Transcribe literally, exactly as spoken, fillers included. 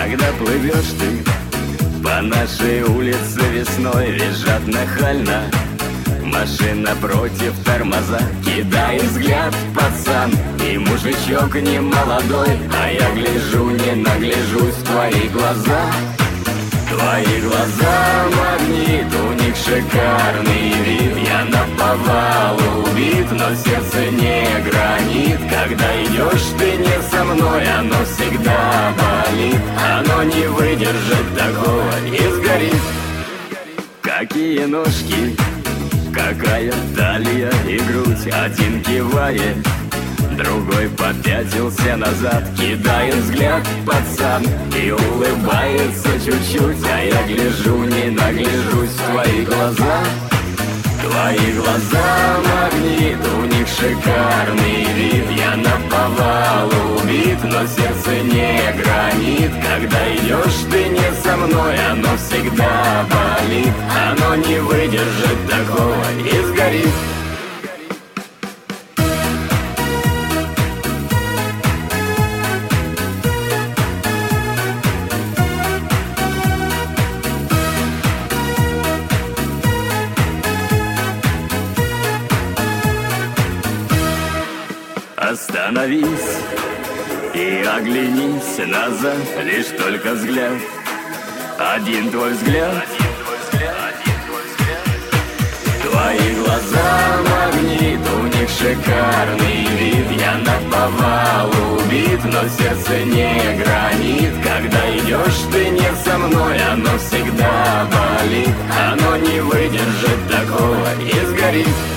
когда плывешь ты по нашей улице весной, визжат нахально машина против тормоза. Кидай взгляд, пацан, и мужичок не молодой, а я гляжу, не нагляжусь в твои глаза. Твои глаза магнит, у них шикарный вид. Я наповал убит, но сердце не гранит. Когда идешь ты не со мной, оно всегда болит. Оно не выдержит такого и сгорит. Какие ножки, какая талия и грудь. Один кивает, другой попятился назад. Кидает взгляд, пацан, и улыбается чуть-чуть. А я гляжу, не нагляжусь в твои глаза. Твои глаза магнит, у них шикарный вид. Я наповал убит, но сердце не гранит. Когда идешь ты не со мной, оно всегда болит. Оно не выдержит такого и сгорит. Остановись и оглянись назад, лишь только взгляд, один твой взгляд. Твои глаза магнит, у них шикарный вид. Я наповал убит, но сердце не гранит. Когда идешь ты не со мной, оно всегда болит. Оно не выдержит такого и сгорит.